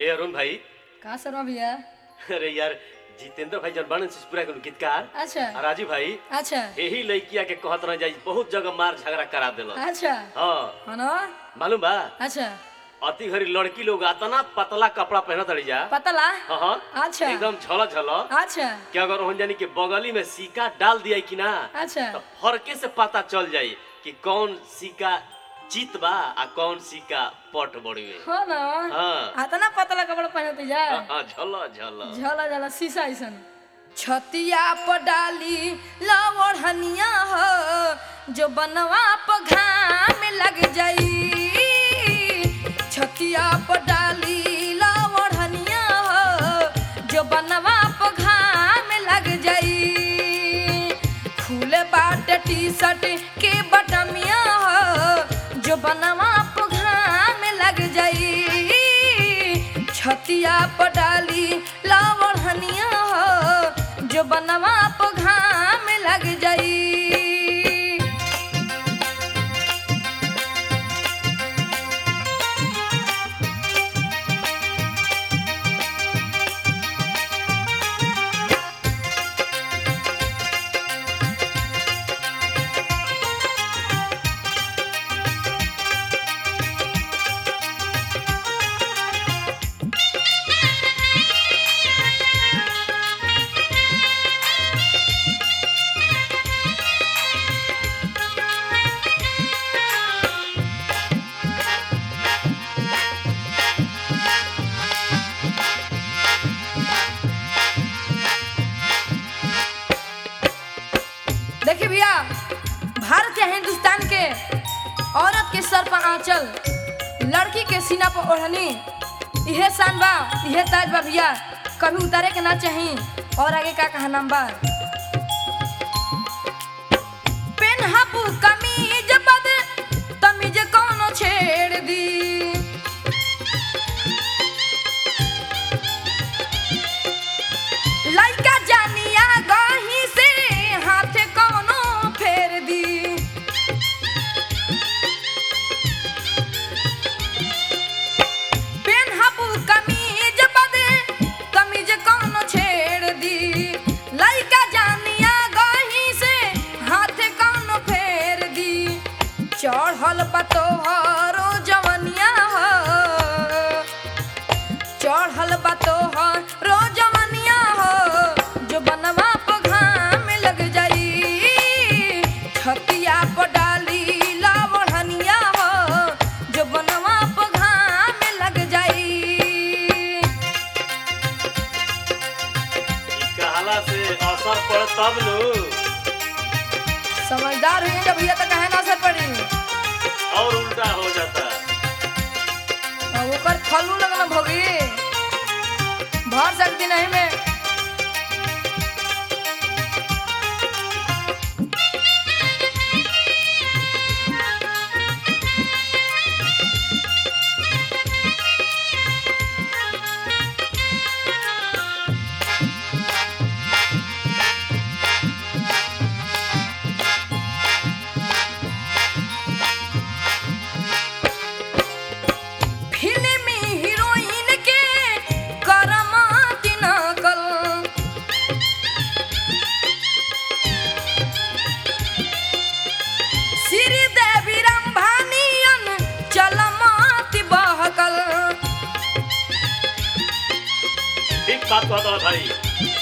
ए अरुण भाई। कहाँ शर्मा भैया? अरे यार जितेंद्र भाई जन बनन से पूरा गीतकार। अच्छा। राजू भाई। अच्छा। यही लड़किया के कहत रह जाई बहुत जगह मार झगड़ा करा देलो। अच्छा। हाँ। है ना? मालूम बा? अच्छा। अति घरी लड़की लोग आतना पतला कपड़ा पहनत रही जा। पतला? हाँ। अच्छा। एकदम छल छल। अच्छा। कि अगर हो जानी के बगली में सिक्का डाल दिया कि ना। अच्छा। तो फरके से पता चल जाई कि कौन सिक्का चित बा आ कौन सिक्का पट बड़िए। हाँ ना? हाँ। आतना पतला कपड़ा पहनते जा। हाँ झल झल। झला झला शीशा ऐसन। छतिया पर डाली लवढ़निया हो जो बनवा पर घाम लग जाई। छतिया पर डाली लवढ़निया हो जो बनवा पर घाम लग जाई। खुले बाटे टी शर्ट के बटमिया हो जो बनवा पर घाम लग जाई। छतिया पर डाली लवढ़निया हो जो बनवा पर घाम लग जाई। देखिए भैया, भारत या हिंदुस्तान के औरत के सर पर आंचल, लड़की के सीना पर ओढ़नी, यह शान बा, यह ताज बा भैया, कभी उतारे के ना चाही। और आगे का कहा नाम बा? पेनहाबू कमीज बद तमीज कोनो छेड़ दी। लइका जानिया गही से हाथ कोनो फेर दी। पेनहाबू कमीज बदे तमीज कोनो छेड़ दी। लइका जानिया गही से हाथ कोनो फेर दी। चढ़ल बा तोहरो जवनिया हो, चढ़ल बा तोहरो जवनिया हो जो बनवा पर घाम लग जाई। छतिया पर डाली लवढ़निया हो जो बनवा पर घाम लग जाई। कहला से असर पड़ तब नु। समझदार हुई जब भैया तो कहे ना असर पड़ी और उल्टा हो जाता। और ऊपर फलू लगना भोगी भर सकती नहीं मैं। फिल्मी हीरोइन के करमाती नकल, श्रीदेवी रंभानियन चलमाती बहकल। ठीक बात कहता भाई।